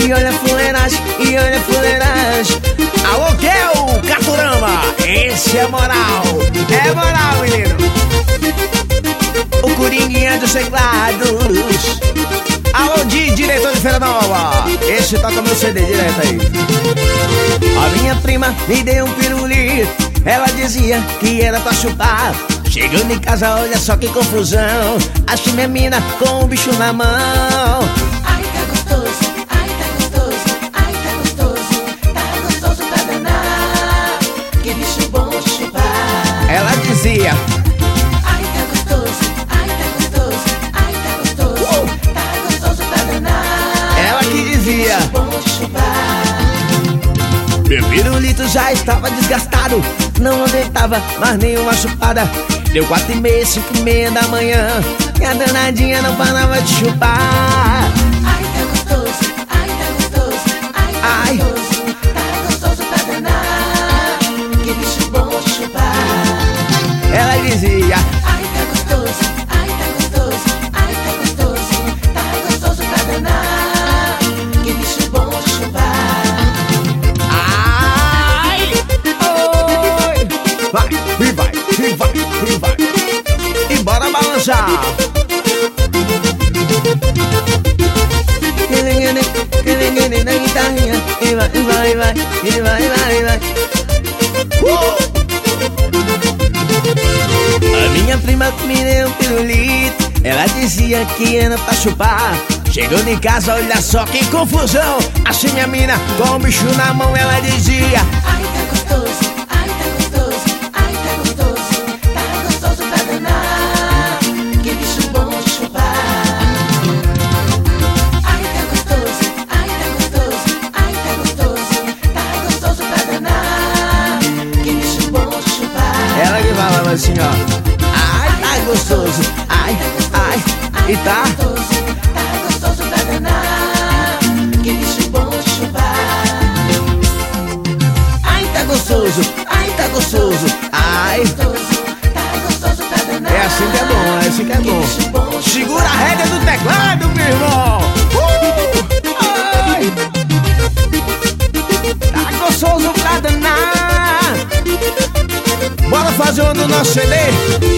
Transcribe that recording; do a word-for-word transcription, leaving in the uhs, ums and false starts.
E olha a fuleiragem, e olha a fuleiragem. Alô, Kel, Caturama, esse é moral. É moral, menino. O Coringuinha dos teclados. Alô, Di, diretor de Feira Nova. Esse toca meu C D direto aí. A minha prima me deu um pirulito. Ela dizia que era pra chupar. Chegando em casa, olha só que confusão. Achei minha mina com um bicho na mão. Ai, tá gostoso, ai, tá gostoso, ai, tá gostoso, tá gostoso pra danar. Que bicho bom de chupar. Ela dizia: ai, tá gostoso, ai, tá gostoso, ai, tá gostoso, uh! Tá gostoso pra danar. Ela que dizia: que bicho bom de chupar. meu pirulito já estava desgastado, não aguentava mais nenhuma chupada. Deu quatro e meia, cinco e meia da manhã, e a danadinha não parava de chupar. Ai, tá gostoso, ai, tá gostoso, ai, tá Ai. gostoso, tá gostoso pra danar. Que bicho bom de chupar. Ela dizia: Ai, tá gostoso, ai, tá gostoso, ai, tá gostoso, tá gostoso pra danar. Que bicho bom de chupar. ai, oi, vai, e vai, e vai, e vai, e bora balançar. Na guitarrinha, e vai, e vai, e vai, e vai, e vai, e vai. Uh! A minha prima me deu um pirulito. Ela dizia que era pra chupar. Chegando em casa, olha só que confusão. Achei minha mina com um bicho na mão. Ela dizia: Ai, tá gostoso, ai, tá gostoso, ai, tá gostoso, tá gostoso pra danar. Que bicho bom de chupar. Ai, tá gostoso, ai, tá gostoso, ai, tá gostoso, tá gostoso pra danar. Que bicho bom de chupar. ela que falava assim, ó: ai, tá gostoso, ai, ai, e tá. gostoso, tá gostoso pra danar. Que bicho bom de chupar. Ai, tá gostoso, ai, tá gostoso, ai. Gostoso, tá gostoso pra danar. É assim que é bom, é assim que é Que bicho bom bom. de Segura a rédea do teclado, meu irmão. Uh! Ai. Tá gostoso pra danar. Bora fazer um do nosso C D.